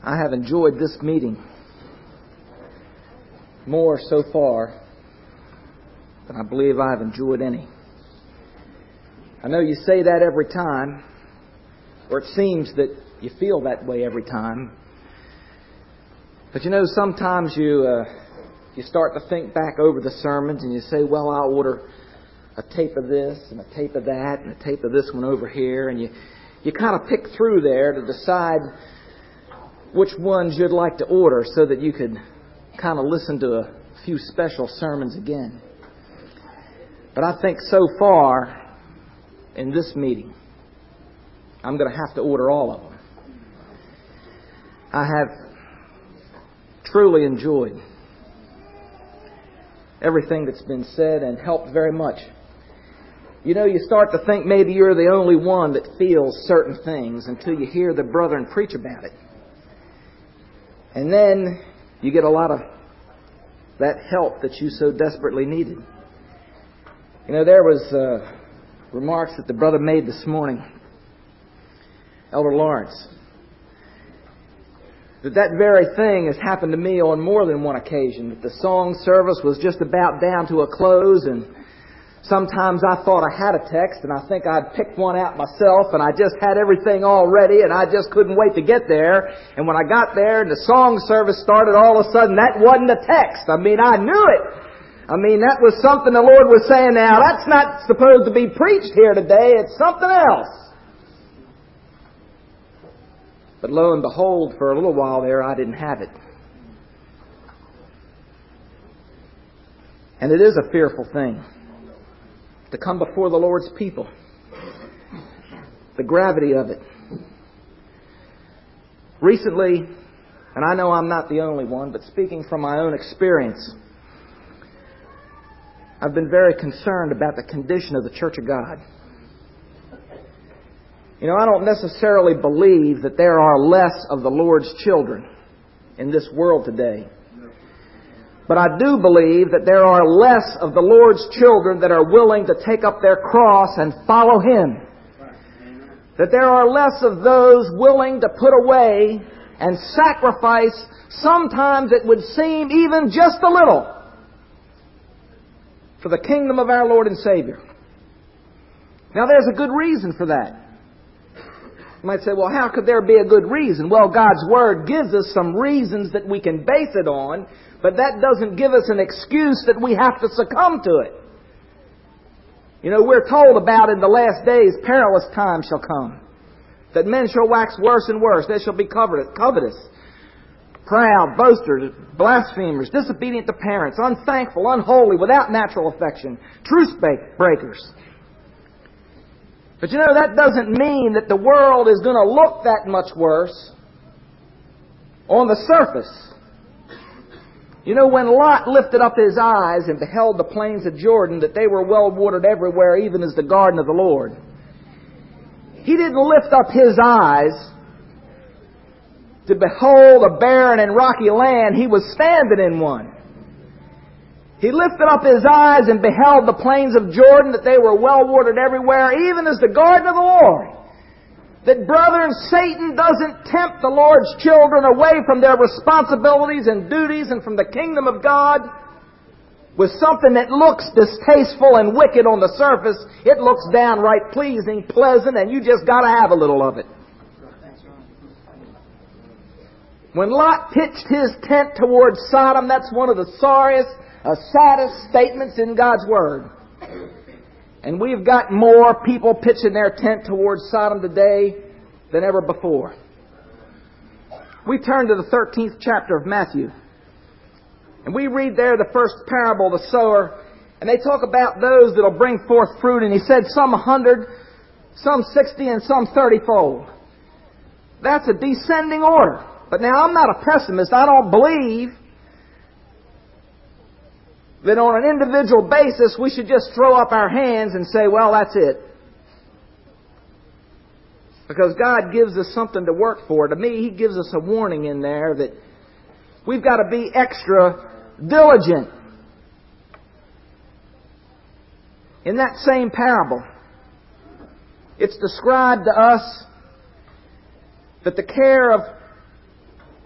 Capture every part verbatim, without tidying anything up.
I have enjoyed this meeting more so far than I believe I've enjoyed any. I know you say that every time, or it seems that you feel that way every time. But you know, sometimes you uh, you start to think back over the sermons and you say, well, I'll order a tape of this and a tape of that and a tape of this one over here. And you, you kind of pick through there to decide which ones you'd like to order so that you could kind of listen to a few special sermons again. But I think so far in this meeting, I'm going to have to order all of them. I have truly enjoyed everything that's been said and helped very much. You know, you start to think maybe you're the only one that feels certain things until you hear the brethren preach about it. And then you get a lot of that help that you so desperately needed. You know, there was uh, remarks that the brother made this morning, Elder Lawrence, that that very thing has happened to me on more than one occasion. That the song service was just about down to a close, and sometimes I thought I had a text, and I think I'd picked one out myself, and I just had everything all ready, and I just couldn't wait to get there. And when I got there and the song service started, all of a sudden that wasn't a text. I mean, I knew it. I mean, that was something the Lord was saying, now that's not supposed to be preached here today. It's something else. But lo and behold, for a little while there, I didn't have it. And it is a fearful thing to come before the Lord's people. The gravity of it. Recently, and I know I'm not the only one, but speaking from my own experience, I've been very concerned about the condition of the Church of God. You know, I don't necessarily believe that there are less of the Lord's children in this world today. But I do believe that there are less of the Lord's children that are willing to take up their cross and follow Him. That there are less of those willing to put away and sacrifice, sometimes it would seem even just a little, for the kingdom of our Lord and Savior. Now there's a good reason for that. You might say, well, how could there be a good reason? Well, God's Word gives us some reasons that we can base it on, but that doesn't give us an excuse that we have to succumb to it. You know, we're told about in the last days, perilous times shall come. That men shall wax worse and worse. They shall be covetous, proud, boasters, blasphemers, disobedient to parents, unthankful, unholy, without natural affection, truce breakers. But you know, that doesn't mean that the world is going to look that much worse on the surface. You know, when Lot lifted up his eyes and beheld the plains of Jordan, that they were well watered everywhere, even as the garden of the Lord, he didn't lift up his eyes to behold a barren and rocky land. He was standing in one. He lifted up his eyes and beheld the plains of Jordan, that they were well watered everywhere, even as the garden of the Lord. That, brethren, Satan doesn't tempt the Lord's children away from their responsibilities and duties and from the kingdom of God with something that looks distasteful and wicked on the surface. It looks downright pleasing, pleasant, and you just got to have a little of it. When Lot pitched his tent towards Sodom, that's one of the sorriest, uh, saddest statements in God's Word. And we've got more people pitching their tent towards Sodom today than ever before. We turn to the thirteenth chapter of Matthew. And we read there the first parable, the sower. And they talk about those that will bring forth fruit. And he said some a hundred, some sixty, and some thirty-fold. That's a descending order. But now, I'm not a pessimist. I don't believe that on an individual basis we should just throw up our hands and say, well, that's it. Because God gives us something to work for. To me, He gives us a warning in there that we've got to be extra diligent. In that same parable, it's described to us that the care of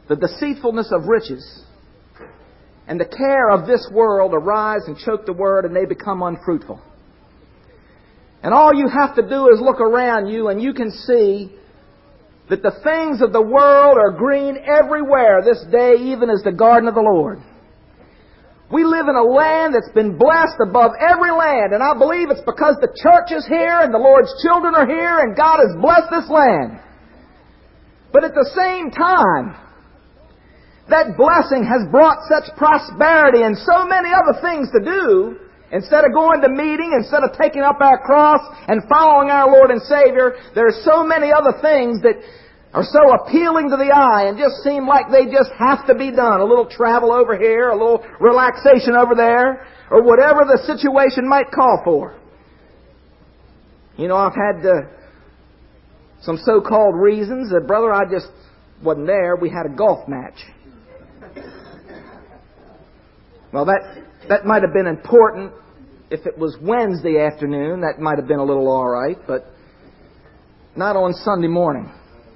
the deceitfulness of riches, and the care of this world arise and choke the word, and they become unfruitful. And all you have to do is look around you, and you can see that the things of the world are green everywhere this day, even as the garden of the Lord. We live in a land that's been blessed above every land, and I believe it's because the church is here and the Lord's children are here, and God has blessed this land. But at the same time, that blessing has brought such prosperity and so many other things to do. Instead of going to meeting, instead of taking up our cross and following our Lord and Savior, there are so many other things that are so appealing to the eye and just seem like they just have to be done. A little travel over here, a little relaxation over there, or whatever the situation might call for. You know, I've had uh, some so-called reasons that, brother, I just wasn't there. We had a golf match. Well, that that might have been important if it was Wednesday afternoon. That might have been a little all right, but not on Sunday morning.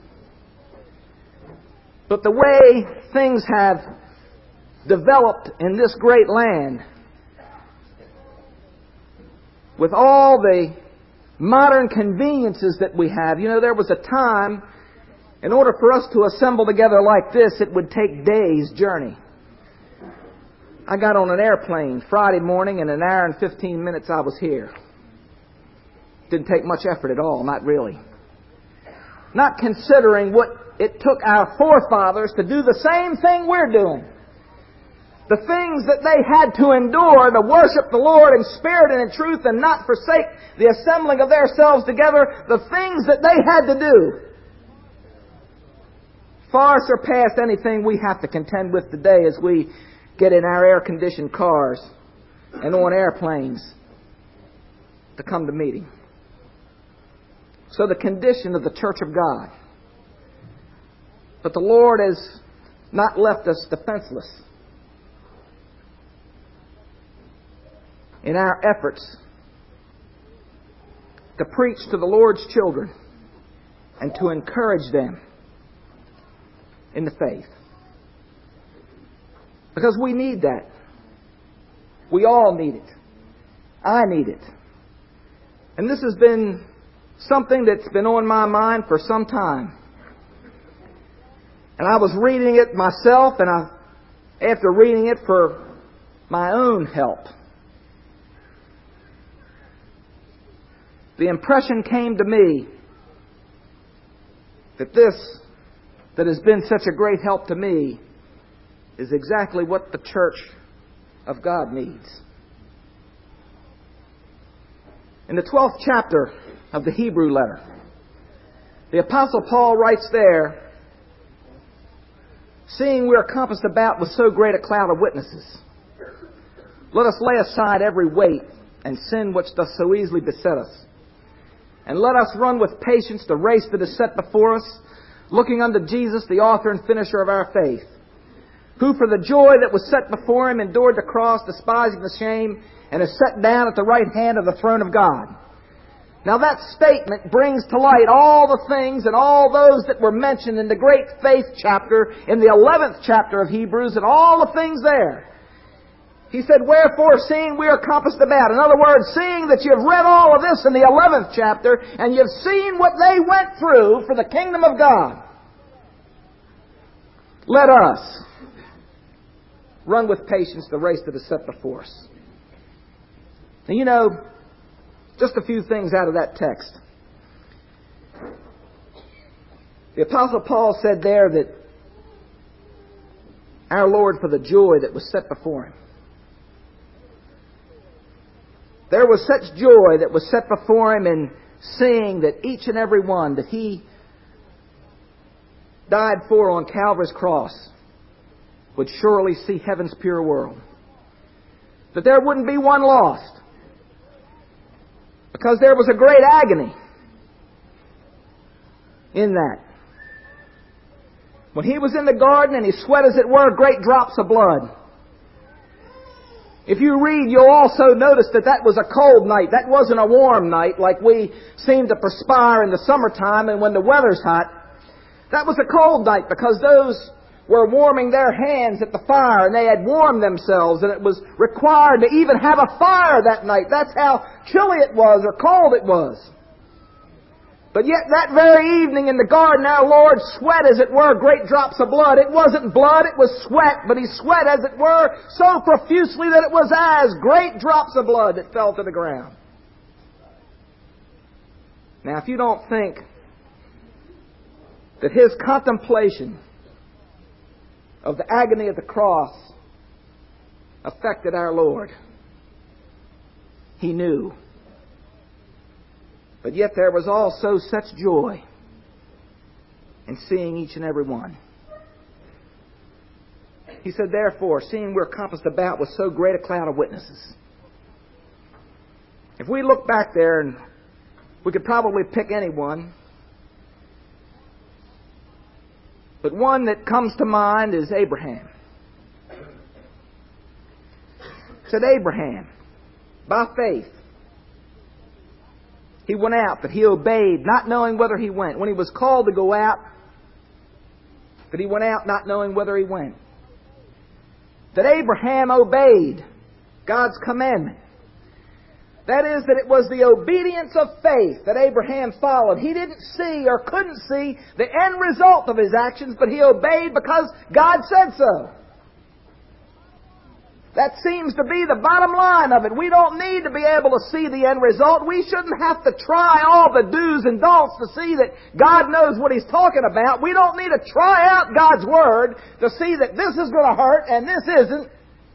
But the way things have developed in this great land, with all the modern conveniences that we have, you know, there was a time, in order for us to assemble together like this, it would take days' journey. I got on an airplane Friday morning, and in an hour and fifteen minutes I was here. Didn't take much effort at all, not really. Not considering what it took our forefathers to do the same thing we're doing. The things that they had to endure to worship the Lord in spirit and in truth and not forsake the assembling of themselves together, the things that they had to do far surpassed anything we have to contend with today as we get in our air-conditioned cars and on airplanes to come to meeting. So the condition of the church of God. But the Lord has not left us defenseless in our efforts to preach to the Lord's children and to encourage them in the faith. Because we need that. We all need it. I need it. And this has been something that's been on my mind for some time. And I was reading it myself, and I, after reading it for my own help, the impression came to me that this that has been such a great help to me is exactly what the church of God needs. In the twelfth chapter of the Hebrew letter, the Apostle Paul writes there, "Seeing we are compassed about with so great a cloud of witnesses, let us lay aside every weight and sin which doth so easily beset us, and let us run with patience the race that is set before us, looking unto Jesus, the author and finisher of our faith, who for the joy that was set before him endured the cross, despising the shame, and is set down at the right hand of the throne of God." Now that statement brings to light all the things and all those that were mentioned in the great faith chapter, in the eleventh chapter of Hebrews, and all the things there. He said, "Wherefore, seeing we are compassed about." In other words, seeing that you've read all of this in the eleventh chapter, and you've seen what they went through for the kingdom of God, let us run with patience the race that is set before us. And you know, just a few things out of that text. The Apostle Paul said there that our Lord, for the joy that was set before him. There was such joy that was set before him in seeing that each and every one that he died for on Calvary's cross would surely see heaven's pure world. That there wouldn't be one lost. Because there was a great agony in that. When he was in the garden and he sweat, as it were, great drops of blood. If you read, you'll also notice that that was a cold night. That wasn't a warm night like we seem to perspire in the summertime and when the weather's hot. That was a cold night because those were warming their hands at the fire, and they had warmed themselves, and it was required to even have a fire that night. That's how chilly it was or cold it was. But yet that very evening in the garden, our Lord sweat, as it were, great drops of blood. It wasn't blood, it was sweat, but He sweat, as it were, so profusely that it was as great drops of blood that fell to the ground. Now, if you don't think that His contemplation of the agony of the cross affected our Lord, He knew. But yet there was also such joy in seeing each and every one. He said, therefore, seeing we're compassed about with so great a cloud of witnesses. If we look back there, and we could probably pick anyone, but one that comes to mind is Abraham. It said Abraham, by faith, he went out, that he obeyed, not knowing whether he went. When he was called to go out, that he went out not knowing whether he went. That Abraham obeyed God's commandment. That is, that it was the obedience of faith that Abraham followed. He didn't see or couldn't see the end result of his actions, but he obeyed because God said so. That seems to be the bottom line of it. We don't need to be able to see the end result. We shouldn't have to try all the do's and don'ts to see that God knows what He's talking about. We don't need to try out God's Word to see that this is going to hurt and this isn't.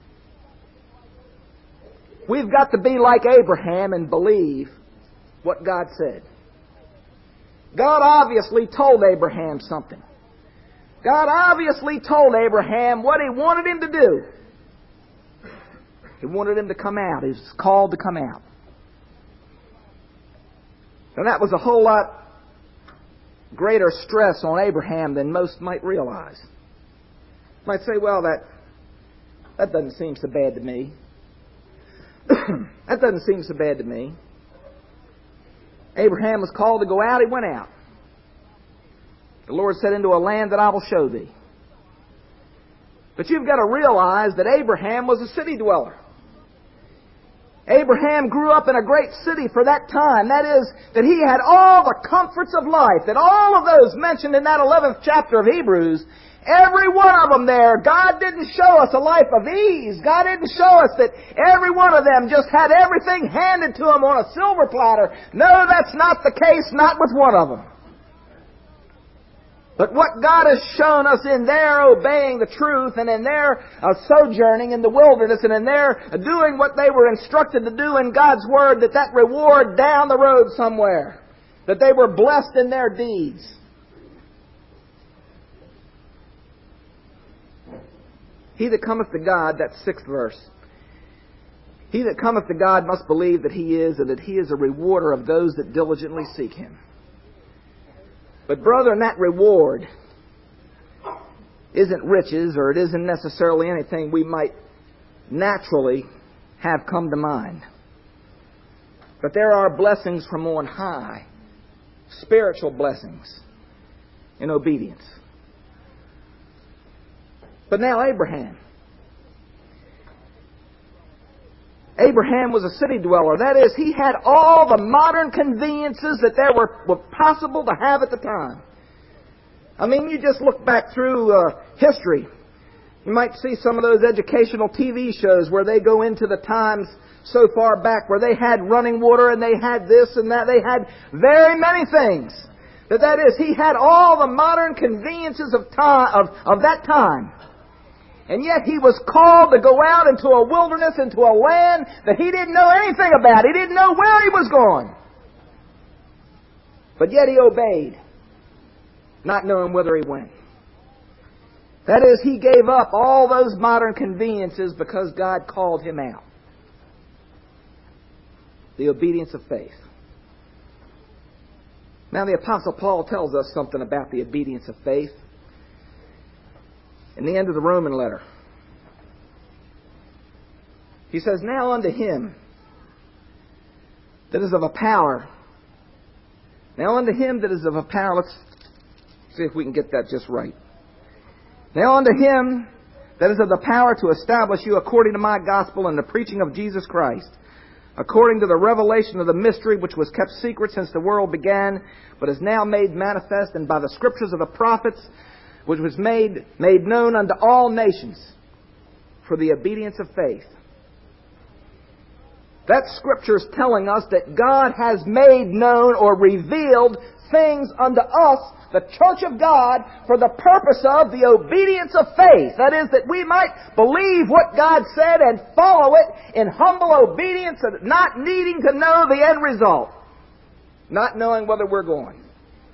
We've got to be like Abraham and believe what God said. God obviously told Abraham something. God obviously told Abraham what He wanted him to do. He wanted him to come out. He was called to come out. And that was a whole lot greater stress on Abraham than most might realize. You might say, well, that, that doesn't seem so bad to me. That doesn't seem so bad to me. Abraham was called to go out. He went out. The Lord said, into a land that I will show thee. But you've got to realize that Abraham was a city dweller. Abraham grew up in a great city for that time. That is, that he had all the comforts of life. That all of those mentioned in that eleventh chapter of Hebrews, every one of them there, God didn't show us a life of ease. God didn't show us that every one of them just had everything handed to them on a silver platter. No, that's not the case, not with one of them. But what God has shown us in their obeying the truth and in their uh, sojourning in the wilderness and in their uh, doing what they were instructed to do in God's Word, that that reward down the road somewhere, that they were blessed in their deeds. He that cometh to God, that sixth verse, he that cometh to God must believe that He is, and that He is a rewarder of those that diligently seek Him. But brethren, that reward isn't riches, or it isn't necessarily anything we might naturally have come to mind. But there are blessings from on high, spiritual blessings in obedience. But now Abraham. Abraham was a city dweller. That is, he had all the modern conveniences that there were, were possible to have at the time. I mean, you just look back through uh, history. You might see some of those educational T V shows where they go into the times so far back where they had running water and they had this and that. They had very many things. That that is, he had all the modern conveniences of time of, of that time. And yet he was called to go out into a wilderness, into a land that he didn't know anything about. He didn't know where he was going. But yet he obeyed, not knowing whither he went. That is, he gave up all those modern conveniences because God called him out. The obedience of faith. Now the Apostle Paul tells us something about the obedience of faith. In the end of the Roman letter, he says, now unto him that is of a power. Now unto him that is of a power. Let's see if we can get that just right. Now unto Him that is of the power to establish you according to my gospel and the preaching of Jesus Christ, according to the revelation of the mystery which was kept secret since the world began, but is now made manifest, and by the scriptures of the prophets, which was made, made known unto all nations for the obedience of faith. That Scripture is telling us that God has made known or revealed things unto us, the church of God, for the purpose of the obedience of faith. That is, that we might believe what God said and follow it in humble obedience, and not needing to know the end result, not knowing whether we're going.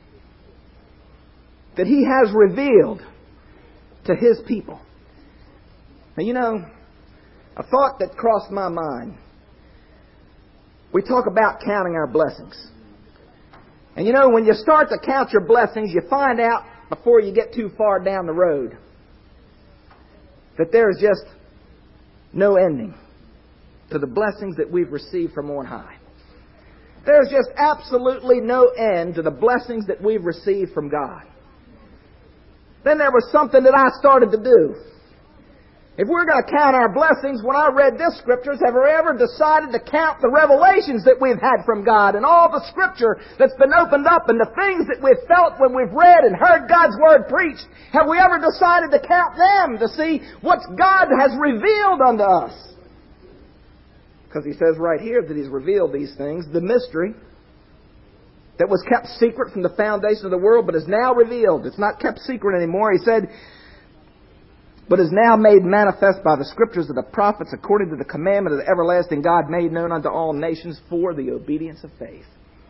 That He has revealed to His people. Now, you know, a thought that crossed my mind. We talk about counting our blessings. And you know, when you start to count your blessings, you find out before you get too far down the road that there's just no ending to the blessings that we've received from on high. There's just absolutely no end to the blessings that we've received from God. Then there was something that I started to do. If we're going to count our blessings, when I read this Scriptures, have we ever decided to count the revelations that we've had from God and all the Scripture that's been opened up and the things that we've felt when we've read and heard God's Word preached? Have we ever decided to count them to see what God has revealed unto us? Because He says right here that He's revealed these things, the mystery that was kept secret from the foundation of the world, but is now revealed. It's not kept secret anymore. He said, but is now made manifest by the Scriptures of the prophets, according to the commandment of the everlasting God, made known unto all nations for the obedience of faith.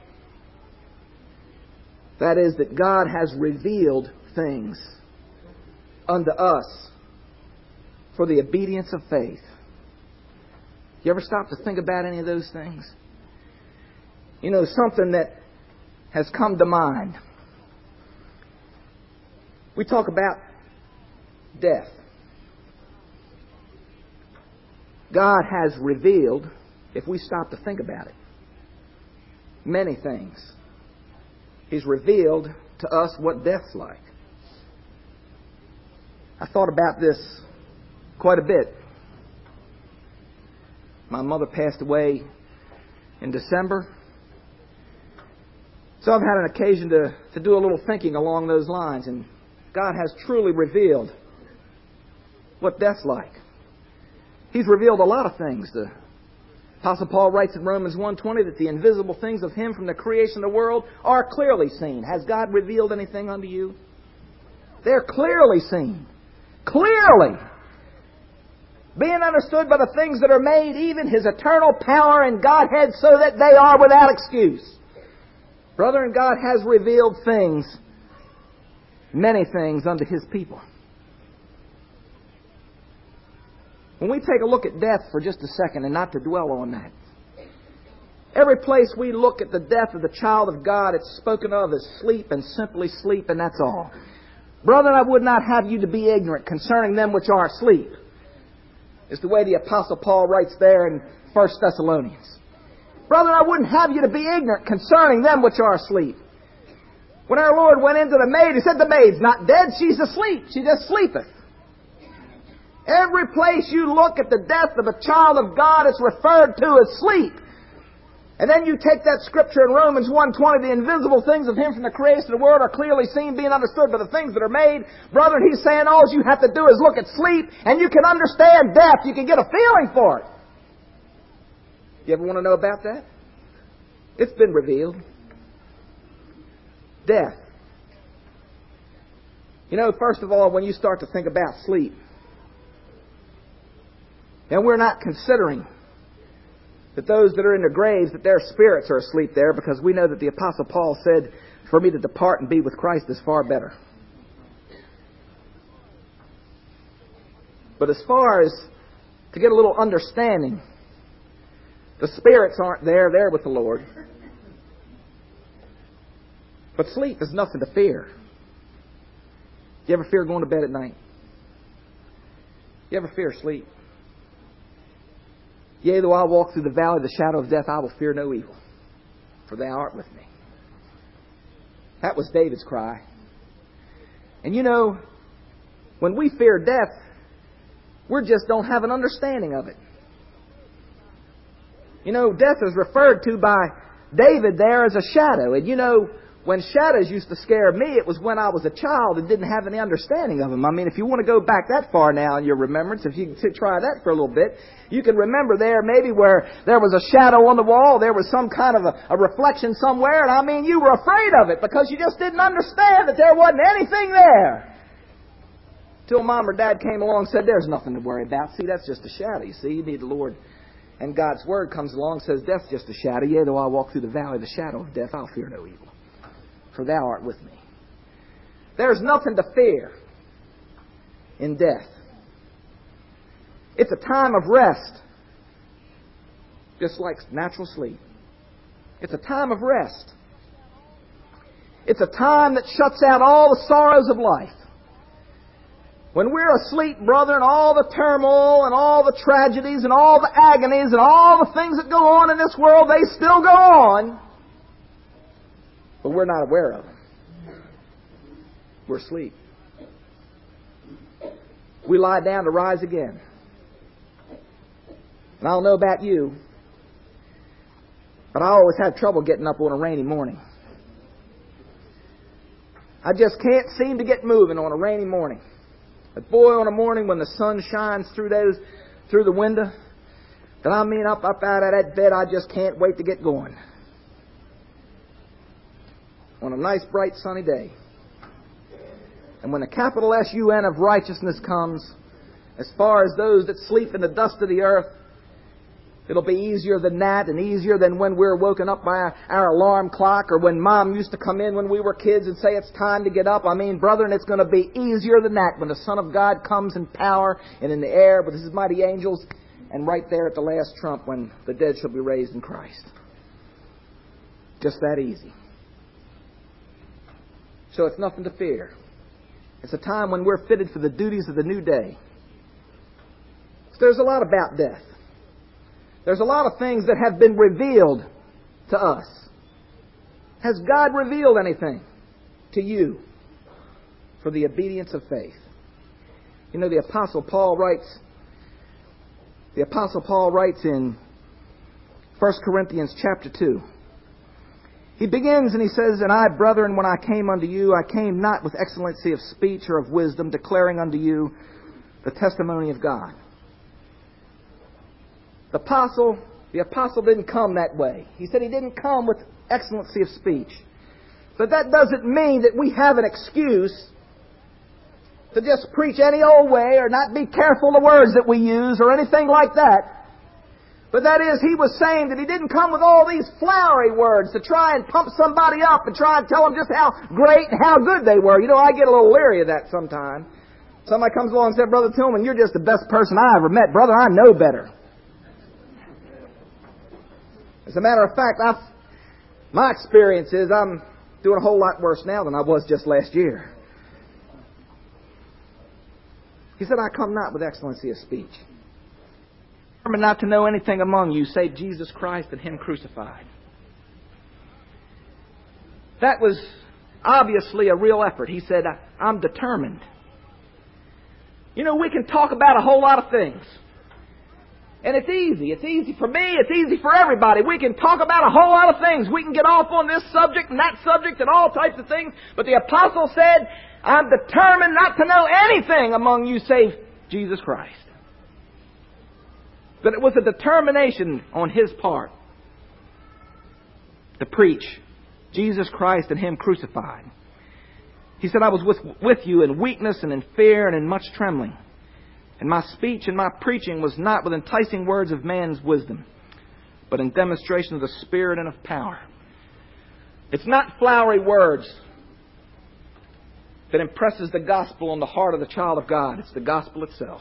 That is, that God has revealed things unto us for the obedience of faith. You ever stop to think about any of those things? You know, something that has come to mind. We talk about death. God has revealed, if we stop to think about it, many things. He's revealed to us what death's like. I thought about this quite a bit. My mother passed away in December. So I've had an occasion to, to do a little thinking along those lines, and God has truly revealed what death's like. He's revealed a lot of things. The Apostle Paul writes in Romans one twenty that the invisible things of Him from the creation of the world are clearly seen. Has God revealed anything unto you? They're clearly seen. Clearly. Being understood by the things that are made, even His eternal power and Godhead, so that they are without excuse. Brethren, God has revealed things, many things unto His people. When we take a look at death for just a second, and not to dwell on that, every place we look at the death of the child of God, it's spoken of as sleep and simply sleep, and that's all. Brethren, I would not have you to be ignorant concerning them which are asleep. It's the way the Apostle Paul writes there in First Thessalonians. Brethren, I wouldn't have you to be ignorant concerning them which are asleep. When our Lord went into the maid, He said, the maid's not dead, she's asleep. She just sleepeth. Every place you look at the death of a child of God, it's referred to as sleep. And then you take that scripture in Romans one twenty, the invisible things of Him from the creation of the world are clearly seen, being understood by the things that are made. Brethren, He's saying all you have to do is look at sleep, and you can understand death. You can get a feeling for it. You ever want to know about that? It's been revealed. Death. You know, first of all, when you start to think about sleep, and we're not considering that those that are in the graves, that their spirits are asleep there, because we know that the Apostle Paul said, for me to depart and be with Christ is far better. But as far as to get a little understanding, the spirits aren't there, they're with the Lord. But sleep is nothing to fear. You ever fear going to bed at night? You ever fear sleep? Yea, though I walk through the valley of the shadow of death, I will fear no evil, for Thou art with me. That was David's cry. And you know, When we fear death, we just don't have an understanding of it. You know, death is referred to by David there as a shadow. And you know, when shadows used to scare me, it was when I was a child and didn't have any understanding of them. I mean, if you want to go back that far now in your remembrance, if you can try that for a little bit, you can remember there maybe where there was a shadow on the wall, there was some kind of a, a reflection somewhere, and I mean, you were afraid of it because you just didn't understand that there wasn't anything there. Till Mom or Dad came along and said, there's nothing to worry about. See, that's just a shadow. You see, you need the Lord. And God's Word comes along and says, death's just a shadow. Yea, though I walk through the valley of the shadow of death, I'll fear no evil. For thou art with me. There's nothing to fear in death. It's a time of rest, just like natural sleep. It's a time of rest. It's a time that shuts out all the sorrows of life. When we're asleep, brethren, all the turmoil and all the tragedies and all the agonies and all the things that go on in this world, they still go on. But we're not aware of them. We're asleep. We lie down to rise again. And I don't know about you, but I always have trouble getting up on a rainy morning. I just can't seem to get moving on a rainy morning. But boy, on a morning when the sun shines through those, through the window, then I mean up, up out of that bed, I just can't wait to get going. On a nice, bright, sunny day. And when the capital S U N of righteousness comes, as far as those that sleep in the dust of the earth, it'll be easier than that and easier than when we're woken up by our, our alarm clock or when Mom used to come in when we were kids and say it's time to get up. I mean, brethren, it's going to be easier than that when the Son of God comes in power and in the air with His mighty angels and right there at the last trump when the dead shall be raised in Christ. Just that easy. So it's nothing to fear. It's a time when we're fitted for the duties of the new day. So there's a lot about death. There's a lot of things that have been revealed to us. Has God revealed anything to you for the obedience of faith? You know, the Apostle Paul writes, the Apostle Paul writes in First Corinthians chapter two. He begins and he says, And I, brethren, when I came unto you, I came not with excellency of speech or of wisdom, declaring unto you the testimony of God. The apostle, the apostle didn't come that way. He said he didn't come with excellency of speech. But that doesn't mean that we have an excuse to just preach any old way or not be careful the words that we use or anything like that. But that is, he was saying that he didn't come with all these flowery words to try and pump somebody up and try and tell them just how great and how good they were. You know, I get a little leery of that sometimes. Somebody comes along and says, Brother Tillman, you're just the best person I ever met. Brother, I know better. As a matter of fact, I've, my experience is I'm doing a whole lot worse now than I was just last year. He said, I come not with excellency of speech. Determined not to know anything among you save Jesus Christ and Him crucified. That was obviously a real effort. He said, I'm determined. You know, we can talk about a whole lot of things. And it's easy. It's easy for me. It's easy for everybody. We can talk about a whole lot of things. We can get off on this subject and that subject and all types of things. But the apostle said, I'm determined not to know anything among you save Jesus Christ. But it was a determination on his part to preach Jesus Christ and Him crucified. He said, I was with, with you in weakness and in fear and in much trembling. And my speech and my preaching was not with enticing words of man's wisdom, but in demonstration of the Spirit and of power. It's not flowery words that impresses the gospel on the heart of the child of God. It's the gospel itself.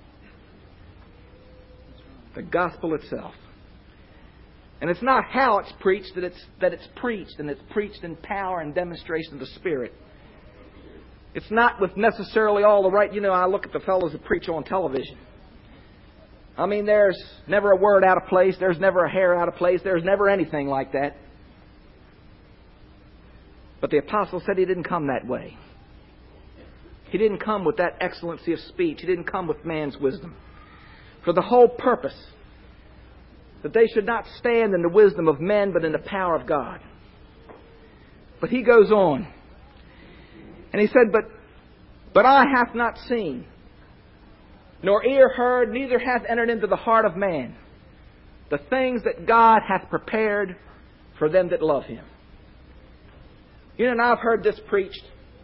The gospel itself. And it's not how it's preached that it's that it's preached, and it's preached in power and demonstration of the Spirit. It's not with necessarily all the right... You know, I look at the fellows that preach on television. I mean, there's never a word out of place. There's never a hair out of place. There's never anything like that. But the apostle said he didn't come that way. He didn't come with that excellency of speech. He didn't come with man's wisdom. For the whole purpose that they should not stand in the wisdom of men, but in the power of God. But he goes on. And he said, But but eye hath not seen, nor ear heard, neither hath entered into the heart of man the things that God hath prepared for them that love Him. You know, and I've heard this preached,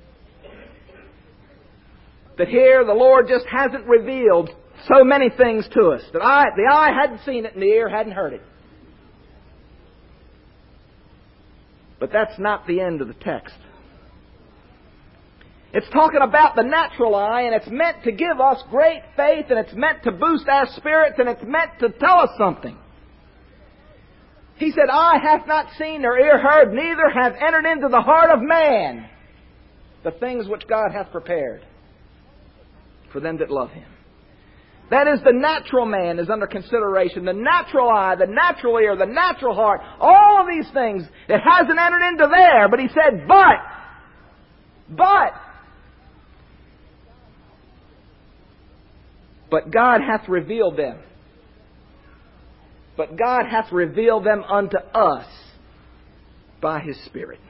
that here the Lord just hasn't revealed so many things to us, that I, the eye hadn't seen it and the ear hadn't heard it. But that's not the end of the text. It's talking about the natural eye, and it's meant to give us great faith, and it's meant to boost our spirits, and it's meant to tell us something. He said, eye hath not seen nor ear heard, neither hath entered into the heart of man the things which God hath prepared for them that love Him. That is, the natural man is under consideration. The natural eye, the natural ear, the natural heart, all of these things, it hasn't entered into there. But he said, but, but, but God hath revealed them. But God hath revealed them unto us by His Spirit.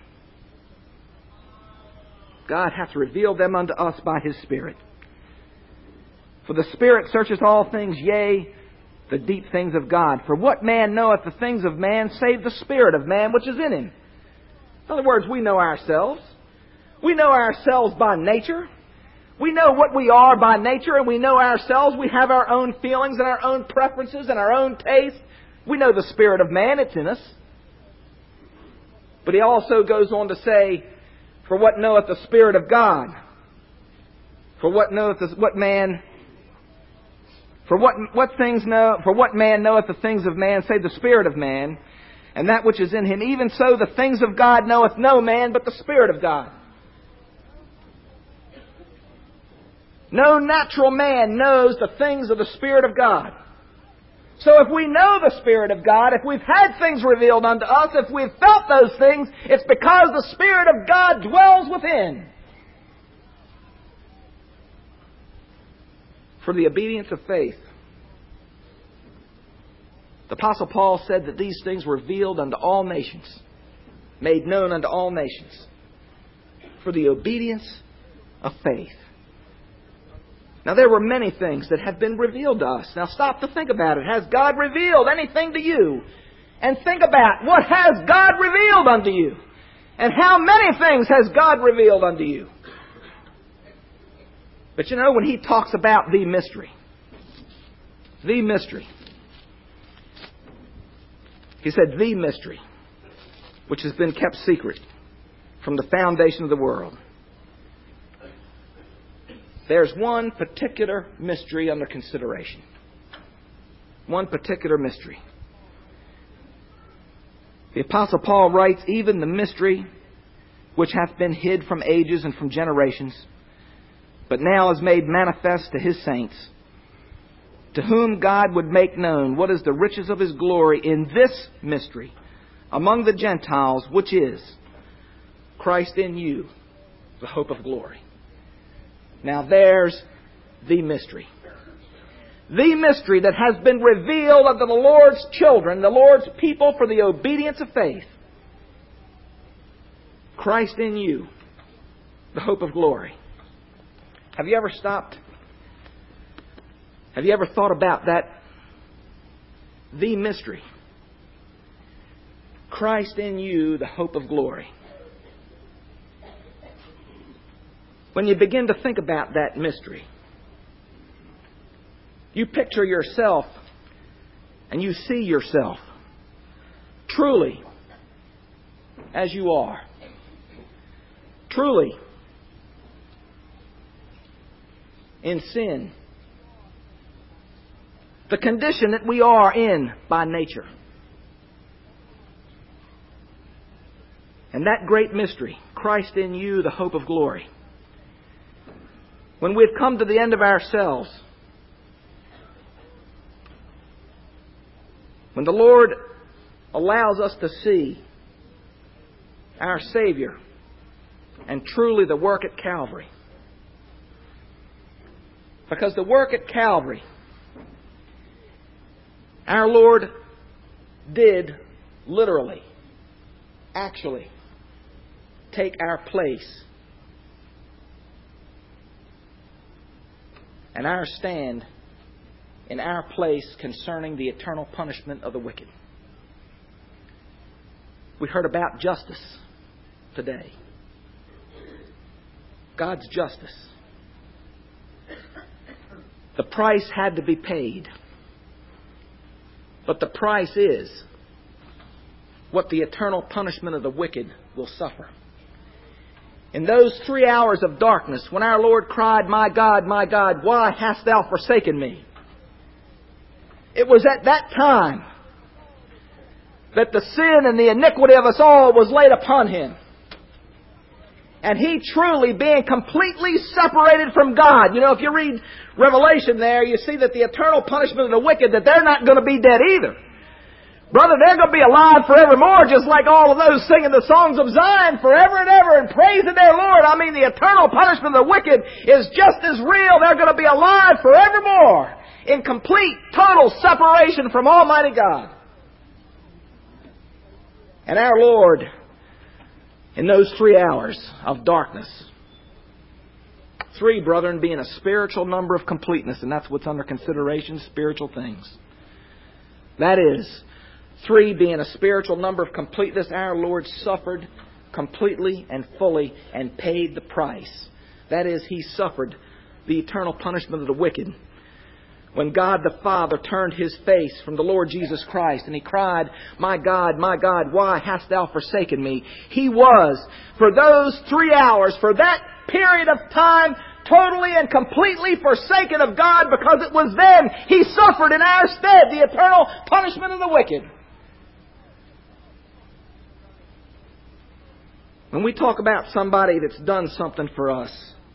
God hath revealed them unto us by His Spirit. For the Spirit searcheth all things, yea, the deep things of God. For what man knoweth the things of man, save the Spirit of man which is in him? In other words, we know ourselves. We know ourselves by nature. We know what we are by nature, and we know ourselves. We have our own feelings and our own preferences and our own taste. We know the spirit of man, it's in us. But he also goes on to say, for what knoweth the Spirit of God? For what knoweth the, what man... For what, what things know, for what man knoweth the things of man, save the Spirit of man, and that which is in him? Even so the things of God knoweth no man, but the Spirit of God. No natural man knows the things of the Spirit of God. So if we know the Spirit of God, if we've had things revealed unto us, if we've felt those things, it's because the Spirit of God dwells within. For the obedience of faith. The Apostle Paul said that these things were revealed unto all nations, made known unto all nations, for the obedience of faith. Now there were many things that have been revealed to us. Now stop to think about it. Has God revealed anything to you? And think about, what has God revealed unto you? And how many things has God revealed unto you? But you know, when he talks about the mystery, the mystery, he said the mystery, which has been kept secret from the foundation of the world. There's one particular mystery under consideration. One particular mystery. The Apostle Paul writes, even the mystery which hath been hid from ages and from generations, but now is made manifest to His saints, to whom God would make known what is the riches of His glory in this mystery among the Gentiles, which is Christ in you, the hope of glory. Now there's the mystery. The mystery that has been revealed unto the Lord's children, the Lord's people, for the obedience of faith. Christ in you, the hope of glory. Have you ever stopped? Have you ever thought about that? The mystery. Christ in you, the hope of glory. When you begin to think about that mystery, you picture yourself and you see yourself truly as you are. Truly in sin. The condition that we are in by nature. And that great mystery, Christ in you, the hope of glory. When we've come to the end of ourselves, when the Lord allows us to see our Savior and truly the work at Calvary, Because the work at Calvary, our Lord did literally, actually, take our place and our stand in our place concerning the eternal punishment of the wicked. We heard about justice today. God's justice. The price had to be paid. But the price is what the eternal punishment of the wicked will suffer. In those three hours of darkness, when our Lord cried, "My God, my God, why hast thou forsaken me?" It was at that time that the sin and the iniquity of us all was laid upon Him. And He truly being completely separated from God. You know, if you read Revelation there, you see that the eternal punishment of the wicked, that they're not going to be dead either. Brother, they're going to be alive forevermore, just like all of those singing the songs of Zion forever and ever and praising their Lord. I mean, the eternal punishment of the wicked is just as real. They're going to be alive forevermore in complete, total separation from Almighty God. And our Lord, in those three hours of darkness, three, brethren, being a spiritual number of completeness, and that's what's under consideration, spiritual things. That is, three being a spiritual number of completeness, our Lord suffered completely and fully and paid the price. That is, He suffered the eternal punishment of the wicked. When God the Father turned His face from the Lord Jesus Christ and He cried, "My God, my God, why hast thou forsaken me?" He was, for those three hours, for that period of time, totally and completely forsaken of God, because it was then He suffered in our stead the eternal punishment of the wicked. When we talk about somebody that's done something for us,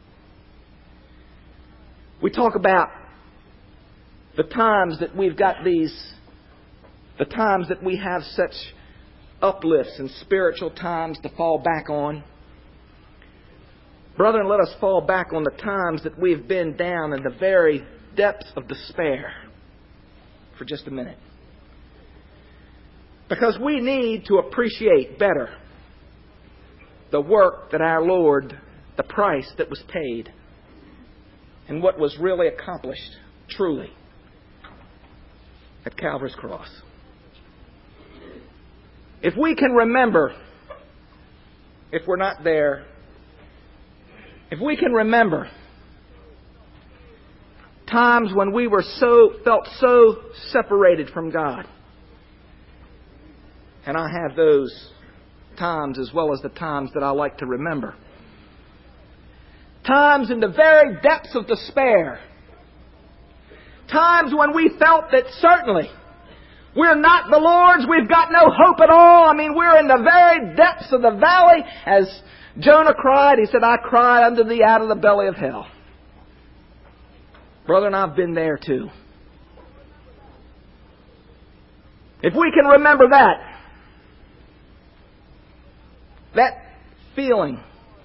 we talk about the times that we've got these, the times that we have such uplifts and spiritual times to fall back on. Brethren, let us fall back on the times that we've been down in the very depths of despair for just a minute. Because we need to appreciate better the work that our Lord, the price that was paid, and what was really accomplished, truly, at Calvary's cross. If we can remember, if we're not there, if we can remember times when we were so, felt so separated from God, and I have those times as well as the times that I like to remember. Times in the very depths of despair. Times when we felt that certainly we're not the Lord's, we've got no hope at all. I mean, we're in the very depths of the valley. As Jonah cried, he said, "I cried unto thee out of the belly of hell." Brethren, I've been there too. If we can remember that, that feeling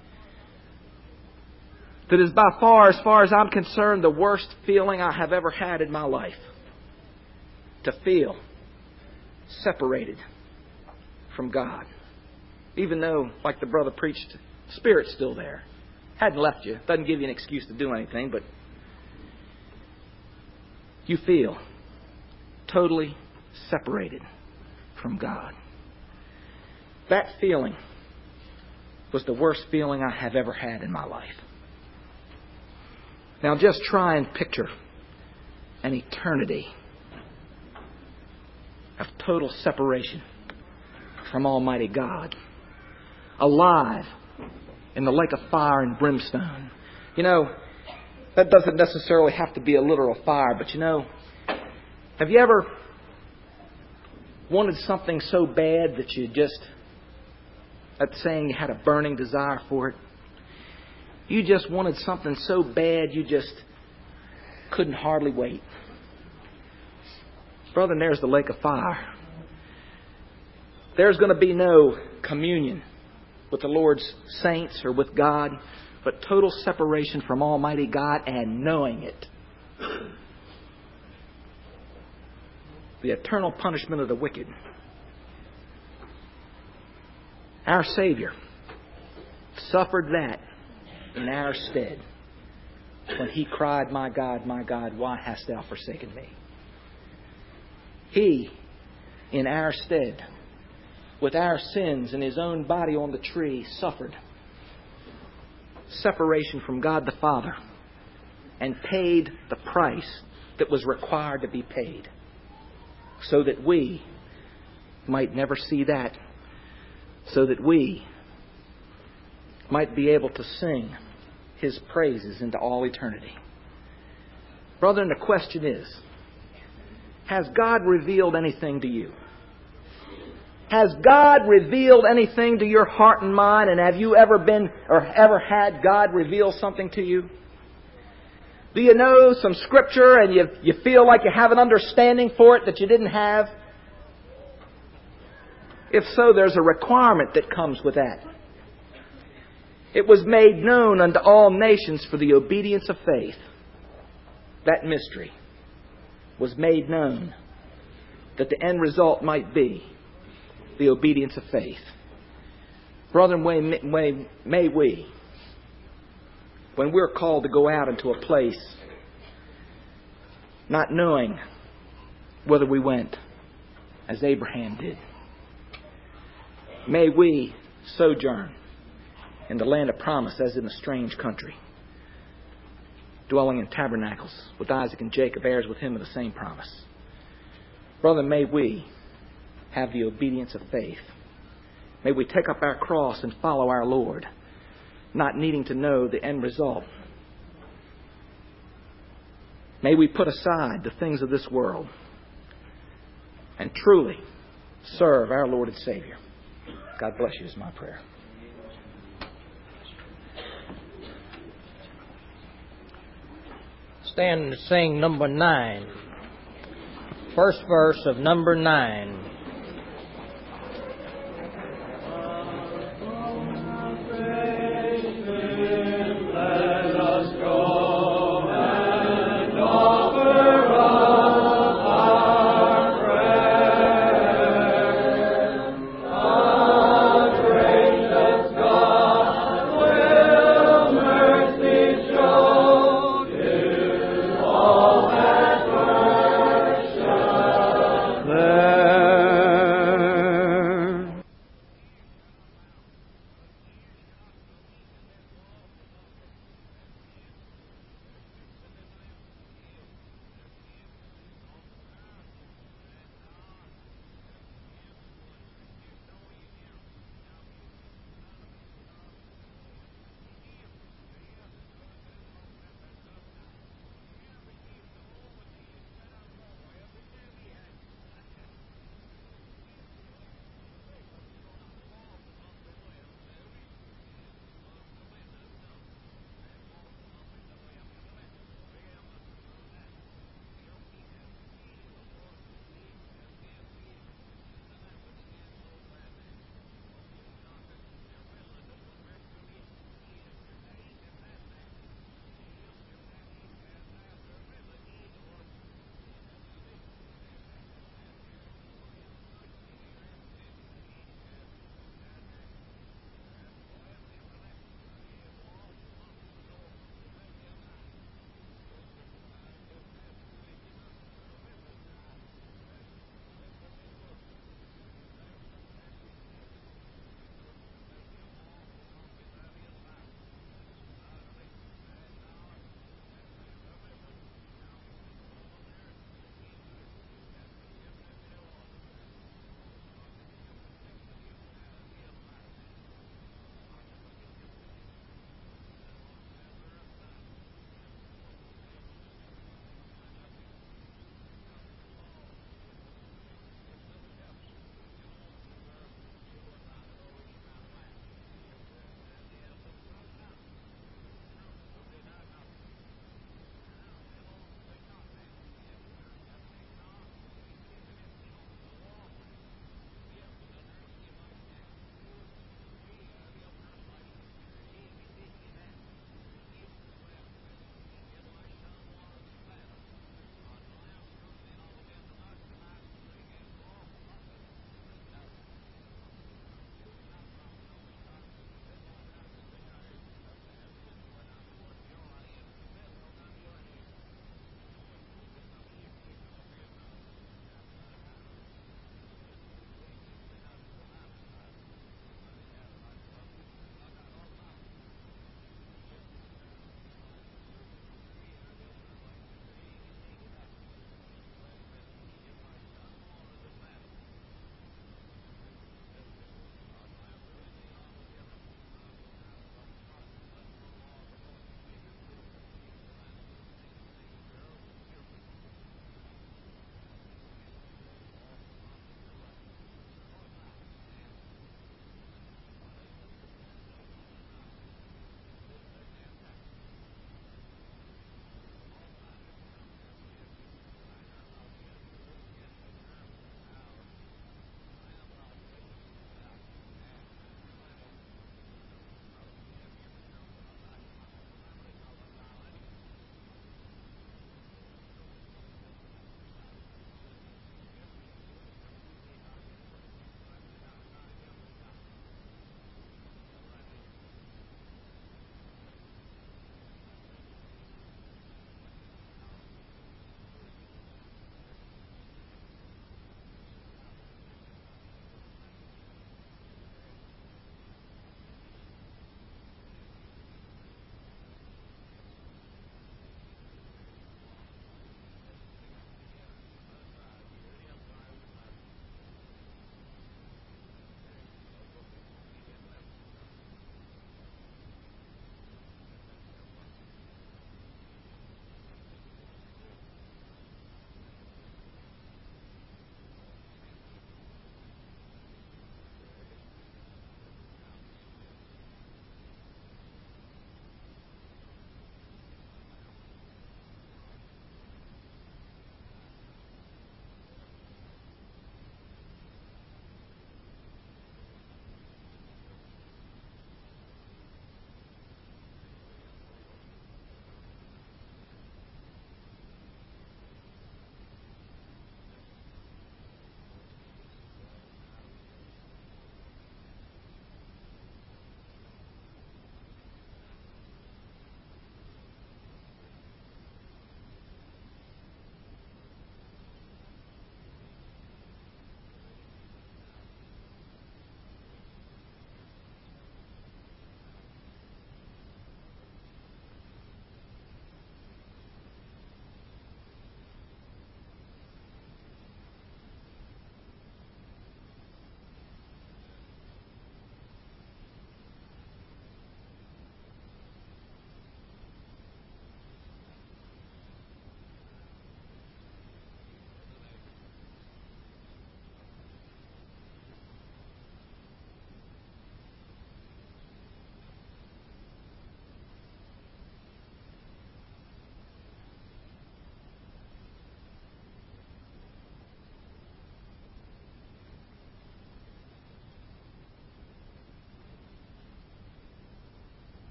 that is by far, as far as I'm concerned, the worst feeling I have ever had in my life. To feel separated from God. Even though, like the brother preached, the Spirit's still there. Hadn't left you. Doesn't give you an excuse to do anything, but you feel totally separated from God. That feeling was the worst feeling I have ever had in my life. Now just try and picture an eternity of total separation from Almighty God. Alive in the lake of fire and brimstone. You know, that doesn't necessarily have to be a literal fire, but you know, have you ever wanted something so bad that you just, that saying, you had a burning desire for it? You just wanted something so bad you just couldn't hardly wait. Brother, and there's the lake of fire. There's going to be no communion with the Lord's saints or with God, but total separation from Almighty God and knowing it. The eternal punishment of the wicked. Our Savior suffered that in our stead when He cried, "My God, my God, why hast Thou forsaken me?" He, in our stead, with our sins in His own body on the tree, suffered separation from God the Father and paid the price that was required to be paid so that we might never see that, so that we might be able to sing His praises into all eternity. Brethren, the question is, has God revealed anything to you? Has God revealed anything to your heart and mind? And have you ever been or ever had God reveal something to you? Do you know some Scripture and you, you feel like you have an understanding for it that you didn't have? If so, there's a requirement that comes with that. It was made known unto all nations for the obedience of faith. That mystery was made known that the end result might be the obedience of faith. Brethren, may, may, may we, when we're called to go out into a place, not knowing whether we went as Abraham did, may we sojourn in the land of promise as in a strange country, dwelling in tabernacles with Isaac and Jacob, heirs with him of the same promise. Brother, may we have the obedience of faith. May we take up our cross and follow our Lord, not needing to know the end result. May we put aside the things of this world and truly serve our Lord and Savior. God bless you is my prayer. Stand and sing number nine. First verse of number nine.